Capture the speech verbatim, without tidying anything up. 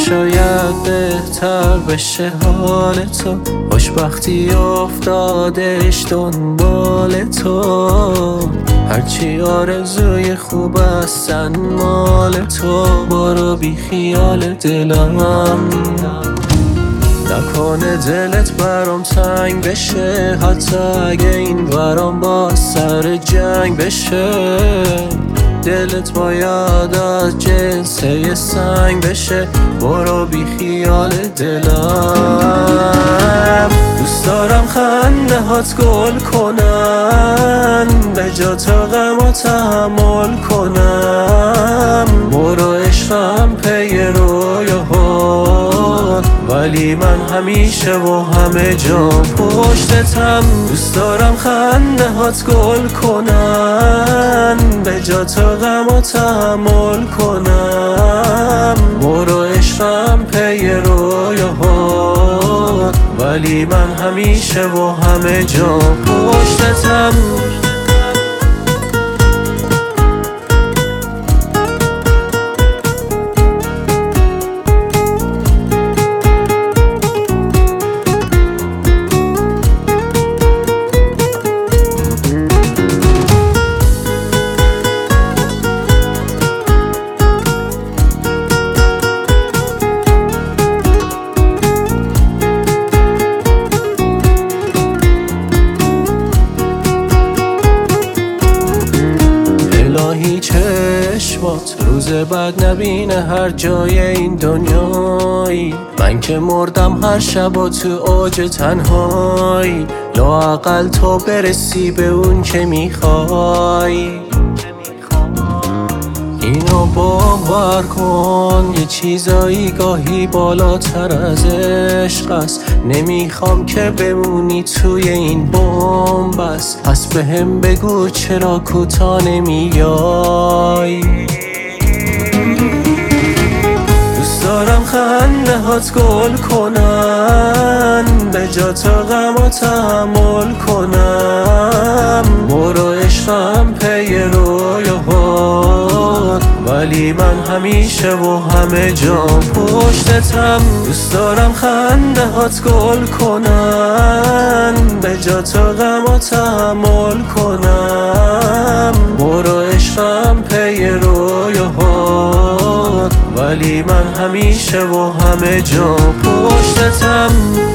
شاید بهتر بشه حال تو، خوشبختی افتادش دنبال تو. هرچی آرزوی خوب هستن مال تو، برو بی خیال دلم. نکنه دلت برام تنگ بشه، حتی اگه این برام با سر جنگ بشه. دلت باید از جنس یه سنگ بشه، برو بی خیال دلم. دوست دارم خنده هات گل کنن، به جا تا غم و تحمل کنم. برو عشقم پی رویاها، ولی من همیشه و همه جا پشتتم. دوست دارم خنده هات گل کنن، به جا تا غم و تحمل کنم. برو عشقم پی رویاها، ولی من همیشه و همه جا پشتتم. الهی چشمات روز بعد نبینه هر جای این دنیایی. من که مردم هر شب و تو اوج تنهایی، لااقل تو برسی به اون که میخوای. اینو باور کن، یه چیزایی گاهی بالاتر از عشق است. نمیخوام که بمونی توی این بمب است، پس بهم بگو چرا کوتاه نمیای. دوست دارم خنده هات گل کنن، به جا تا غم و تحمل کنم. برو عشقم پی رویاها، ولی من همیشه و همه جا پشتتم. دوست دارم خنده هات گل کنن، به جا تا غم و تحمل کنم. برو عشقم پی رویاها، ولی من همیشه و همه جا پشتتم.